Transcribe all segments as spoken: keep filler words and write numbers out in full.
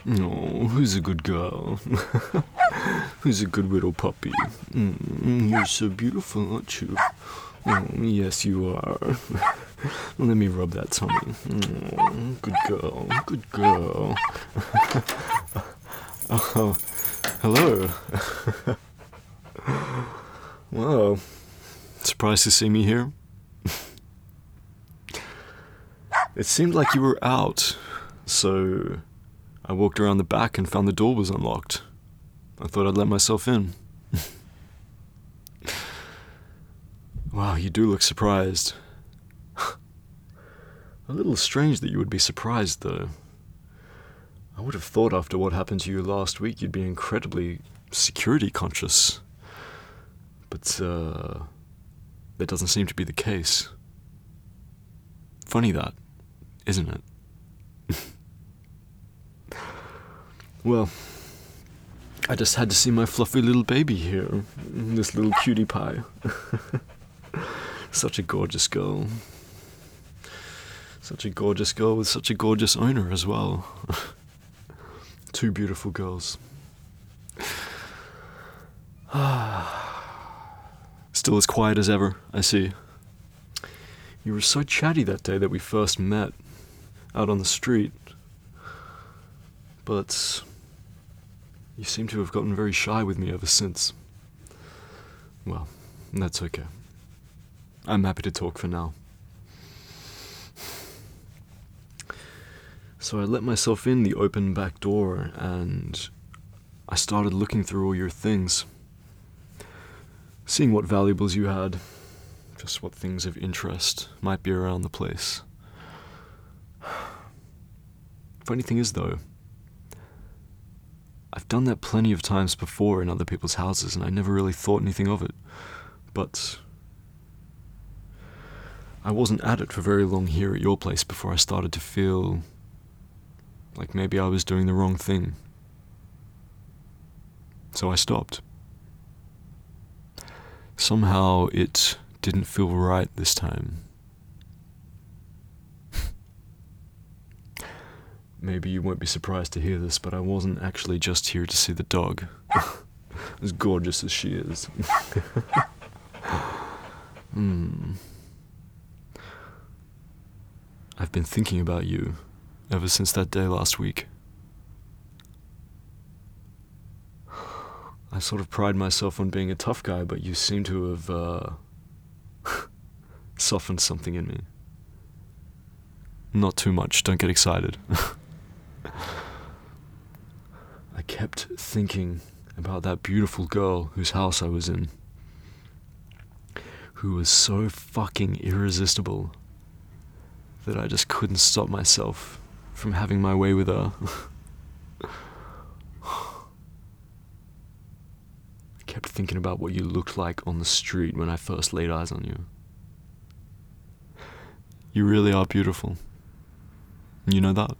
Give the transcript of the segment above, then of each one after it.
Oh, who's a good girl? Who's a good little puppy? Mm, you're so beautiful, aren't you? Oh, yes, you are. Let me rub that tummy. Oh, good girl, good girl. Oh, hello. Wow. Surprised to see me here? It seemed like you were out, so I walked around the back and found the door was unlocked. I thought I'd let myself in. Wow, you do look surprised. A little strange that you would be surprised, though. I would have thought after what happened to you last week you'd be incredibly security conscious. But, uh, that doesn't seem to be the case. Funny that, isn't it? Well, I just had to see my fluffy little baby here. This little cutie pie. Such a gorgeous girl. Such a gorgeous girl with such a gorgeous owner as well. Two beautiful girls. Still as quiet as ever, I see. You were so chatty that day that we first met, out on the street. But you seem to have gotten very shy with me ever since. Well, that's okay. I'm happy to talk for now. So I let myself in the open back door and I started looking through all your things. Seeing what valuables you had, just what things of interest might be around the place. Funny thing is though, I've done that plenty of times before in other people's houses and I never really thought anything of it. But I wasn't at it for very long here at your place before I started to feel like maybe I was doing the wrong thing. So I stopped. Somehow it didn't feel right this time. Maybe you won't be surprised to hear this, but I wasn't actually just here to see the dog. As gorgeous as she is. Hmm. I've been thinking about you ever since that day last week. I sort of pride myself on being a tough guy, but you seem to have uh, softened something in me. Not too much, don't get excited. I kept thinking about that beautiful girl whose house I was in, who was so fucking irresistible that I just couldn't stop myself from having my way with her. I kept thinking about what you looked like on the street when I first laid eyes on you. You really are beautiful. You know that?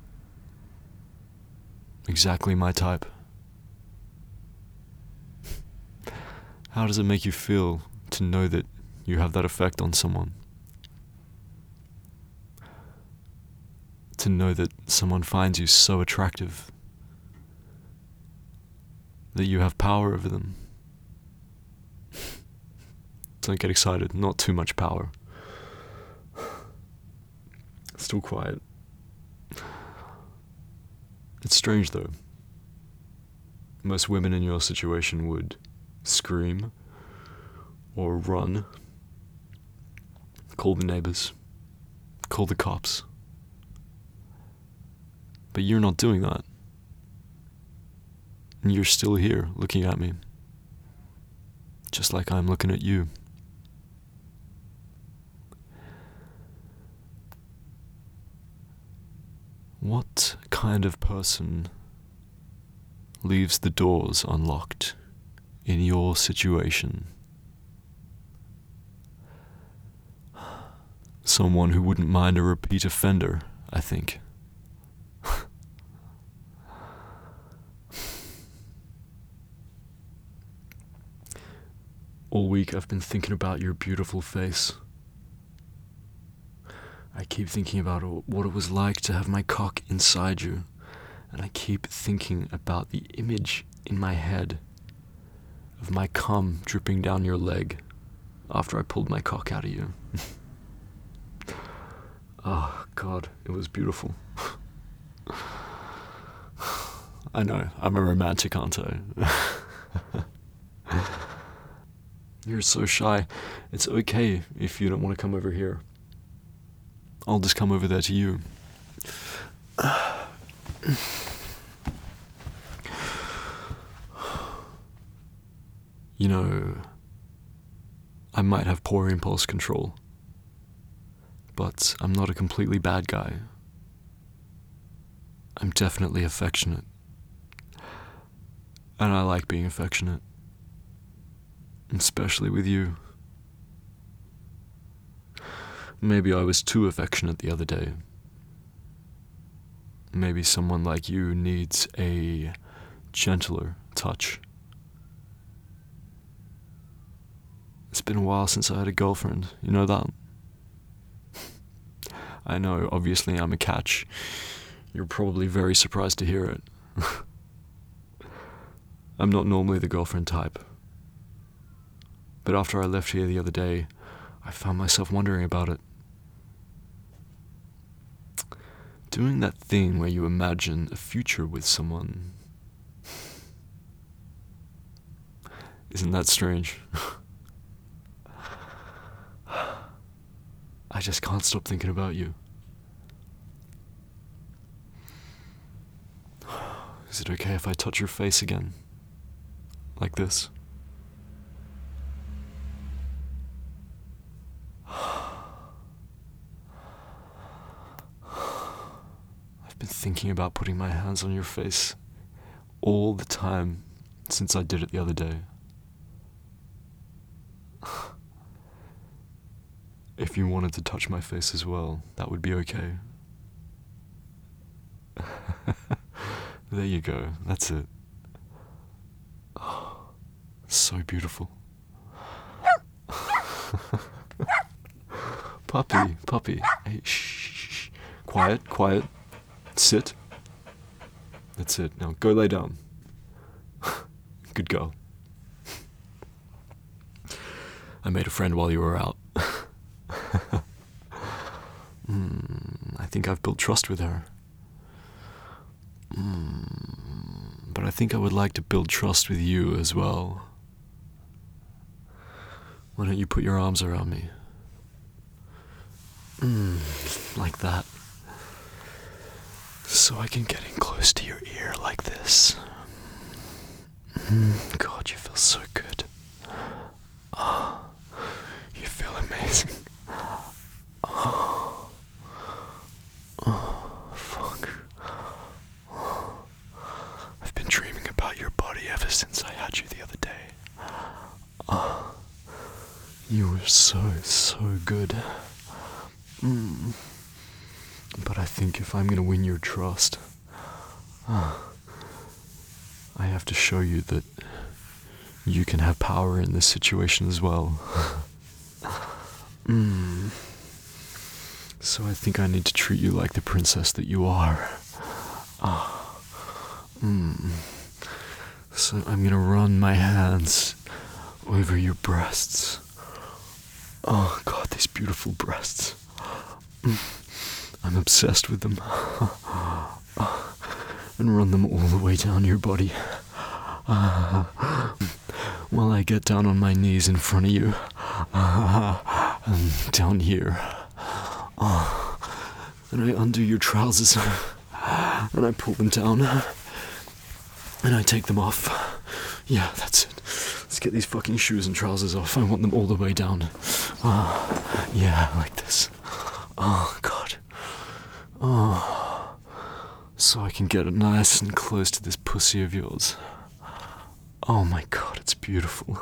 Exactly my type. How does it make you feel to know that you have that effect on someone? To know that someone finds you so attractive that you have power over them. Don't get excited, not too much power. Still quiet. It's strange though. Most women in your situation would scream or run, call the neighbors, call the cops. But you're not doing that. And you're still here looking at me, just like I'm looking at you. What kind of person leaves the doors unlocked in your situation? Someone who wouldn't mind a repeat offender, I think. All week I've been thinking about your beautiful face. I keep thinking about what it was like to have my cock inside you And I keep thinking about the image in my head of my cum dripping down your leg after I pulled my cock out of you. Oh, God, it was beautiful. I know, I'm a romantic, aren't I? You're so shy. It's okay if you don't want to come over here. I'll just come over there to you. You know, I might have poor impulse control, but I'm not a completely bad guy. I'm definitely affectionate. And I like being affectionate. Especially with you. Maybe I was too affectionate the other day. Maybe someone like you needs a gentler touch. It's been a while since I had a girlfriend, you know that? I know, obviously I'm a catch. You're probably very surprised to hear it. I'm not normally the girlfriend type. But after I left here the other day, I found myself wondering about it. Doing that thing where you imagine a future with someone. Isn't that strange? I just can't stop thinking about you. Is it okay if I touch your face again? Like this? I've been thinking about putting my hands on your face all the time since I did it the other day. If you wanted to touch my face as well, that would be okay. There you go, that's it. Oh, so beautiful. Puppy, puppy. Hey, shh, shh, shh. Quiet, quiet. Sit. That's it. Now go lay down. Good girl. I made a friend while you were out. mm, I think I've built trust with her. Mm, but I think I would like to build trust with you as well. Why don't you put your arms around me? Mm, like that. So I can get in close to your ear like this. Mm, God, you feel so good. Oh, you feel amazing. Oh, oh fuck. Oh. I've been dreaming about your body ever since I had you the other day. Oh, you were so, so good. Mm. But I think if I'm going to win your trust, uh, I have to show you that you can have power in this situation as well. mm. So I think I need to treat you like the princess that you are. Uh, mm. So I'm going to run my hands over your breasts. Oh God, these beautiful breasts. Mm. I'm obsessed with them. And run them all the way down your body. While I get down on my knees in front of you. And down here. And I undo your trousers. And I pull them down. And I take them off. Yeah, that's it. Let's get these fucking shoes and trousers off. I want them all the way down. Yeah, like this. Oh, God. Oh, so I can get nice and close to this pussy of yours. Oh my God, it's beautiful.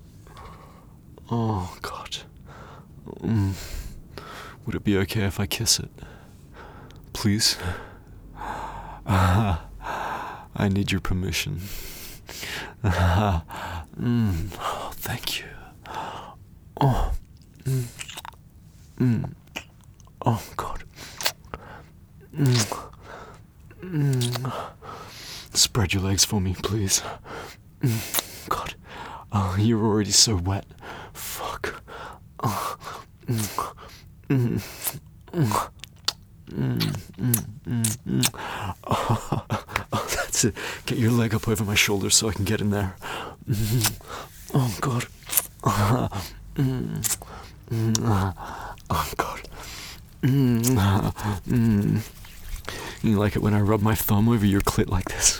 Oh God. Mm. Would it be okay if I kiss it? Please? Uh, I need your permission. Uh, mm. Oh, thank you. Oh. Mm. Mm. Oh God. Mm. Mm. Spread your legs for me, please. Mm, God. Oh, you're already so wet. Fuck. Oh. Mm. Mm. Mm. Mm, mm, mm, mm. Oh, oh, that's it. Get your leg up over my shoulder so I can get in there. Mm. Oh, God. Oh, mm, mm, oh God. Mm, mm. You like it when I rub my thumb over your clit like this?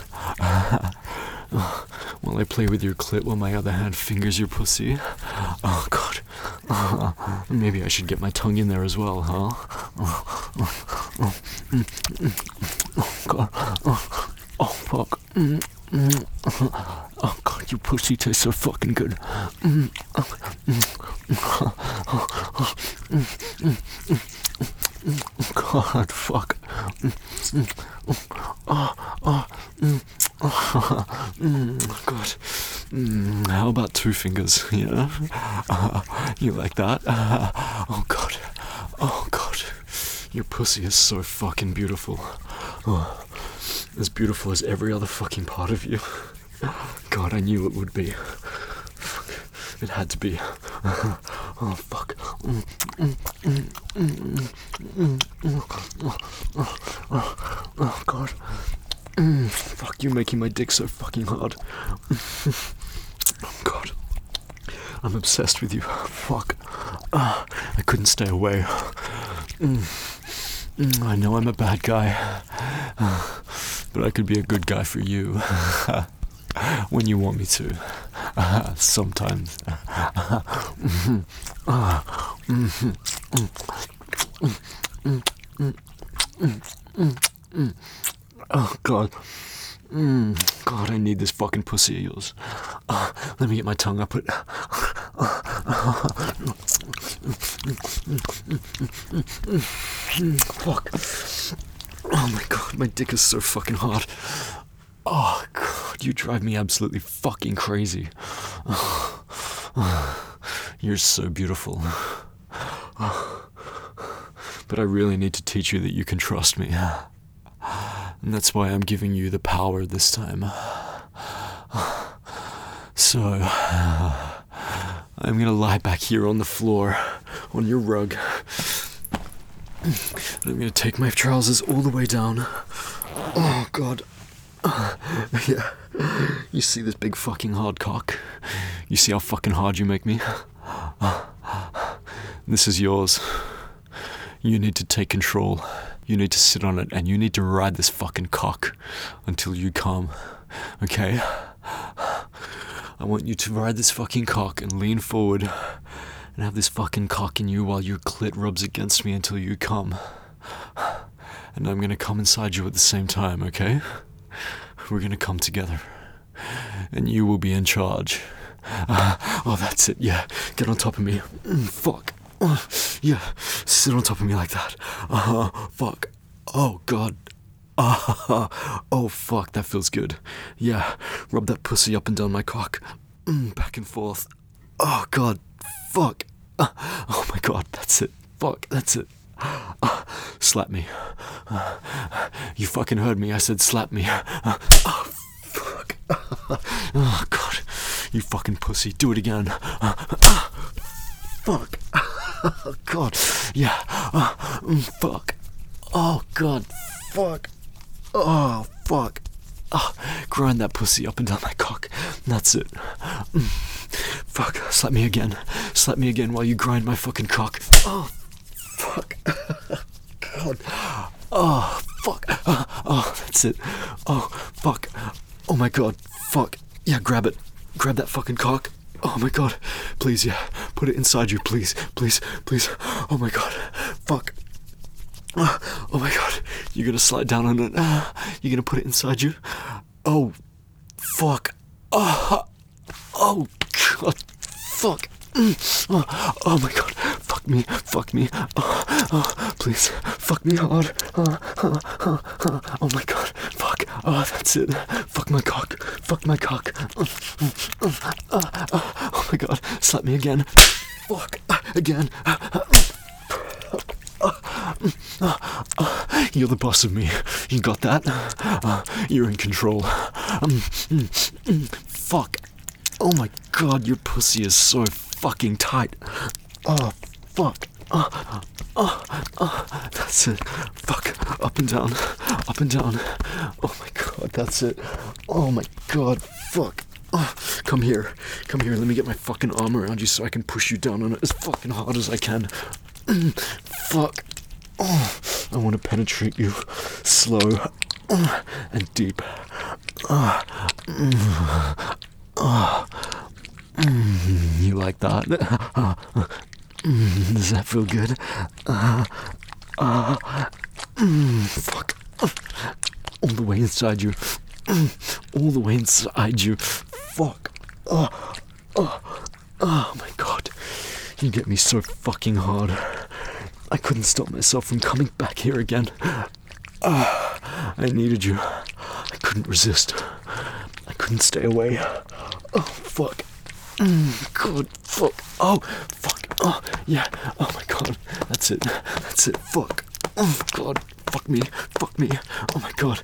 While I play with your clit while my other hand fingers your pussy? Oh, God. Uh, maybe I should get my tongue in there as well, huh? Oh, oh, oh, mm, mm, oh God. Oh, oh fuck. Mm, mm, oh, God, your pussy tastes so fucking good. Mm, oh, mm, oh, oh, oh, mm, mm, mm, mm, God, fuck. Mm, mm, oh, oh, mm, oh, mm, God. Mm, how about two fingers, yeah? Uh, you like that? Uh, oh, God. Oh, God. Your pussy is so fucking beautiful. Oh, as beautiful as every other fucking part of you. God, I knew it would be. Fuck. It had to be. Oh, fuck. Mm, mm, mm, mm, mm, mm, oh, oh, oh, God. Mm, fuck, you're making my dick so fucking hard. Oh, God. I'm obsessed with you. Fuck. Uh, I couldn't stay away. Mm, mm, I know I'm a bad guy. Uh, but I could be a good guy for you. When you want me to. Uh, sometimes. Mm-hmm. Uh, mm-hmm. Mm, mm, mm, mm, mm, mm, mm. Oh, God. Mm, God, I need this fucking pussy of yours. Uh, let me get my tongue up it. Fuck. Oh my God, my dick is so fucking hard. Oh, God, you drive me absolutely fucking crazy. You're so beautiful. But I really need to teach you that you can trust me. And that's why I'm giving you the power this time. So, I'm gonna lie back here on the floor, on your rug. I'm gonna take my trousers all the way down. Oh, God. Yeah. You see this big fucking hard cock? You see how fucking hard you make me? This is yours. You need to take control. You need to sit on it, and you need to ride this fucking cock until you come. Okay? I want you to ride this fucking cock and lean forward and have this fucking cock in you while your clit rubs against me until you come. And I'm gonna come inside you at the same time, okay? We're gonna come together. And you will be in charge. Uh, oh, that's it, yeah. Get on top of me. Mm, fuck. Uh, yeah, sit on top of me like that. Uh, fuck. Oh, God. Uh, oh, fuck, that feels good. Yeah, rub that pussy up and down my cock. Mm, back and forth. Oh, God. Fuck. Uh, oh, my God, that's it. Fuck, that's it. Uh, slap me. Uh, you fucking heard me. I said slap me. Uh, oh, fuck. Oh, God. You fucking pussy. Do it again. Uh, uh, fuck. Oh, God. Yeah. Uh, mm, fuck. Oh, God. Fuck. Oh, fuck. Oh, grind that pussy up and down my cock. That's it. Mm. Fuck. Slap me again. Slap me again while you grind my fucking cock. Oh, fuck. God. Oh, fuck. Oh, oh, that's it. Oh, fuck. Oh, my God. Fuck. Yeah, grab it. Grab that fucking cock. Oh my God, please, yeah, put it inside you, please, please, please. Oh my God, fuck. Oh my God, you're gonna slide down on it. You're gonna put it inside you. Oh, fuck. Oh, oh God, fuck. Oh, oh my God, fuck me, fuck me. Oh, oh, please, fuck me hard. Oh, oh, oh, oh, oh my God, fuck. Oh, that's it. Fuck my cock, fuck my cock. Oh, oh, oh, oh, oh my God, slap me again. Fuck, again. Oh, uh, uh, you're the boss of me. You got that? Uh, you're in control. Um, mm, mm, fuck. Oh my god, your pussy is so fucking tight. Oh, fuck. Oh, oh, oh, that's it. Fuck. Up and down. Up and down. Oh my god, that's it. Oh my god, fuck. Oh, come here. Come here, let me get my fucking arm around you so I can push you down on it as fucking hard as I can. Mm, fuck. Oh, I want to penetrate you slow uh, and deep. Uh, mm, uh, mm, you like that? Uh, mm, does that feel good? Uh, uh, mm, fuck. All the way inside you. All the way inside you. Fuck. Oh, oh, oh my god. You get me so fucking hard. I couldn't stop myself from coming back here again. Uh, I needed you. I couldn't resist. I couldn't stay away. Oh, fuck. Mm, god, fuck. Oh, fuck. Oh, yeah. Oh my god. That's it. That's it. Fuck. Oh, god. Fuck me. Fuck me. Oh my god.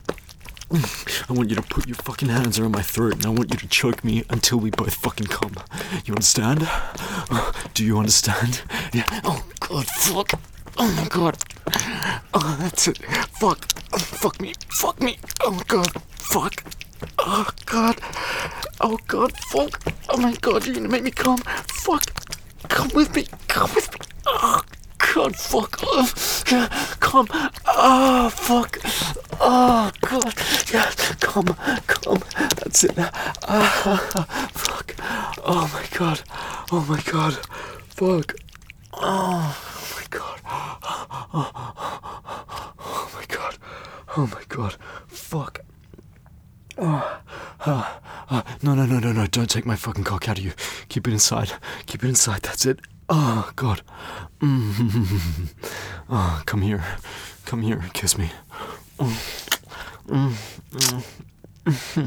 I want you to put your fucking hands around my throat and I want you to choke me until we both fucking come. You understand? Oh, do you understand? Yeah. Oh god, fuck. Oh my god. Oh, that's it. Fuck. Oh, fuck me. Fuck me. Oh god. Fuck. Oh god. Oh god, fuck. Oh my god, you're gonna make me come. Fuck. Come with me. Come with me. Oh god, fuck. Oh, come. Oh, fuck. Oh god, yeah, come, come, that's it. Ah, fuck. Oh my god, oh my god, fuck. Oh my god, oh, oh my god, oh my god, fuck. Oh, uh, uh, no, no, no, no, no, don't take my fucking cock out of you. Keep it inside, keep it inside, that's it. Oh god. Mm-hmm. Oh, come here, come here, kiss me. Mm. Mm, mm, mm,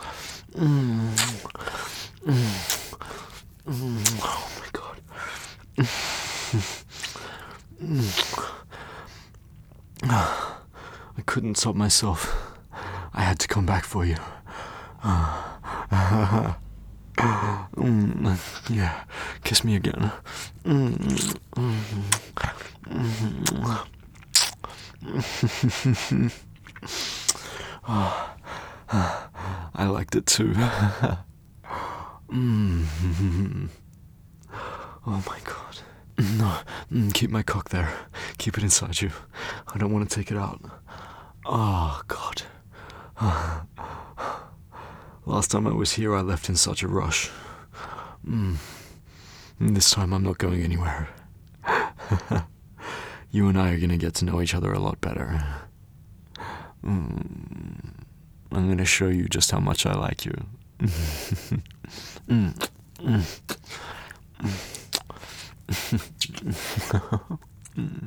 mm, mm, mm, oh my god. Mm. I couldn't stop myself. I had to come back for you. Mm, yeah, kiss me again. Mm, mm, mm, mm. Oh, I liked it too. mm. Oh my god. No, keep my cock there. Keep it inside you. I don't want to take it out. Oh god. Last time I was here, I left in such a rush. Mm. This time I'm not going anywhere. You and I are going to get to know each other a lot better. Mm. I'm going to show you just how much I like you. mm. Mm. Mm.